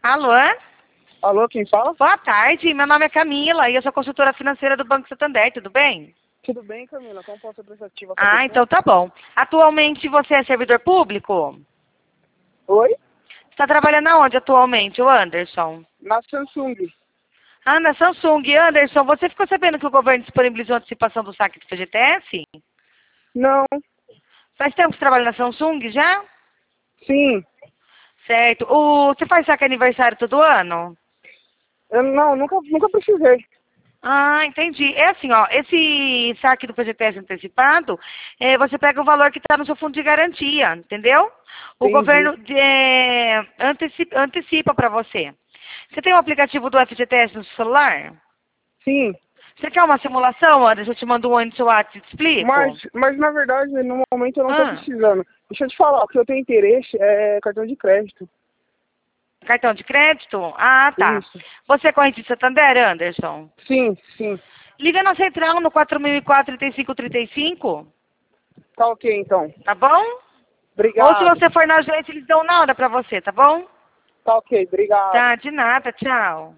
Alô? Alô, quem fala? Boa tarde, meu nome é Camila e eu sou consultora financeira do Banco Santander, tudo bem? Tudo bem, Camila? Como posso ser prestativa? Ah, então tá bom. Atualmente você é servidor público? Oi? Você está trabalhando aonde atualmente, o Anderson? Na Samsung. Ah, na Samsung. Anderson, você ficou sabendo que o governo disponibilizou a antecipação do saque do FGTS? Não. Faz tempo que você trabalha na Samsung já? Sim. Certo. Você faz saque aniversário todo ano? Eu nunca precisei. Ah, entendi. É assim, ó, esse saque do FGTS antecipado, você pega o valor que está no seu fundo de garantia, entendeu? O Entendi. governo antecipa para você. Você tem o aplicativo do FGTS no celular? Sim. Você quer uma simulação, Anderson? Eu te mando um antes no WhatsApp e te explico? Mas na verdade, no momento eu não estou Ah, precisando. Deixa eu te falar, o que eu tenho interesse é cartão de crédito. cartão de crédito? Ah, tá. Isso. Você é corrente de Santander, Anderson? Sim, sim. Liga na central no 4004-3535, Tá ok, então. tá bom? Ou se Obrigado. você for na agência, eles dão na hora pra você, tá bom? Tá ok, obrigado. Tá, de nada, tchau.